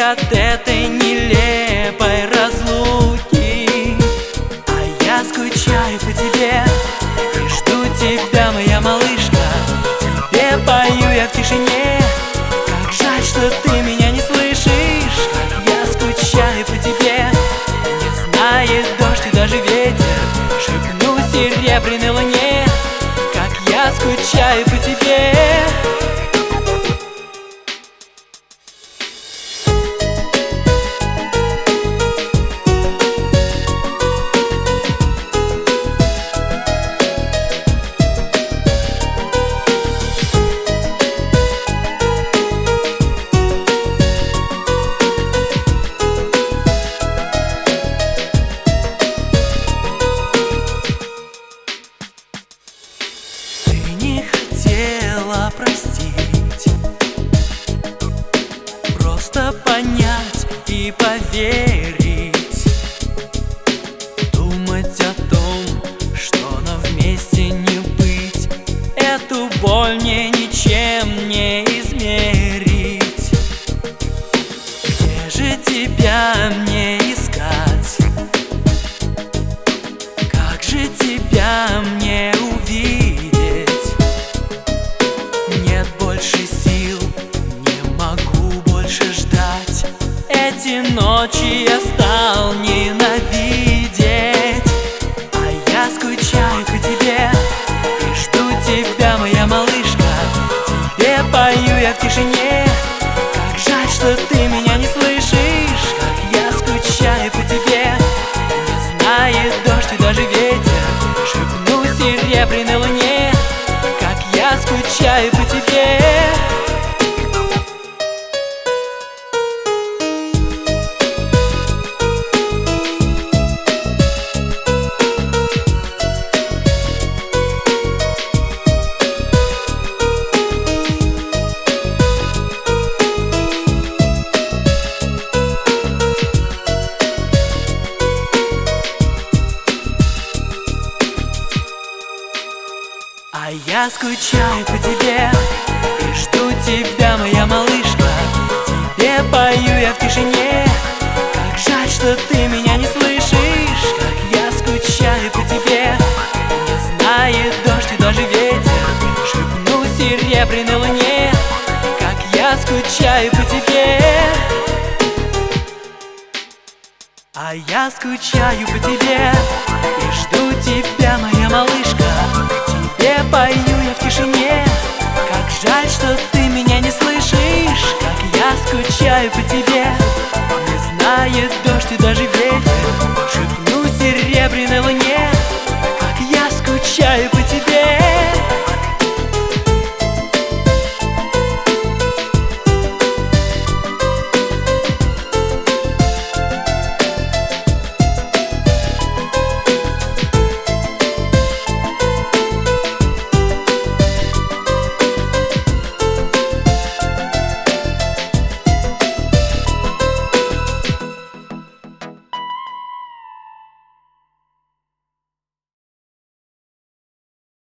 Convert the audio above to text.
от этой нелепой разлуки. А я скучаю по тебе и жду тебя, моя малышка. Тебе пою я в тишине. Как жаль, что ты меня не слышишь. Как я скучаю по тебе. Не знает дождь и даже ветер. Шепну серебряной луне. Как я скучаю по тебе. Простить, просто понять и поверить, думать о том, что нам вместе не быть. Эту боль мне ничем не измерить. Где же тебя мне искать? Как же тебя мне увидеть? Нет больше сил, не могу больше ждать. Эти ночи я стал ненавидеть. А я скучаю по тебе и жду тебя, моя малышка. Тебе пою я в тишине. Как жаль, что ты меня не слышишь. Как я скучаю по тебе. Не знает дождь и даже ветер. Шепну серебряной луне. Я скучаю по тебе. А я скучаю по тебе и жду тебя, моя малышка. Тебе пою я в тишине. Как жаль, что ты меня не слышишь. Как я скучаю по тебе. Не знает дождь и даже ветер. Шепну серебряной луне. Как я скучаю по тебе. А я скучаю по тебе и жду тебя, моя малышка. Тебе пою я в тишине. Как жаль, что ты меня не слышишь. Как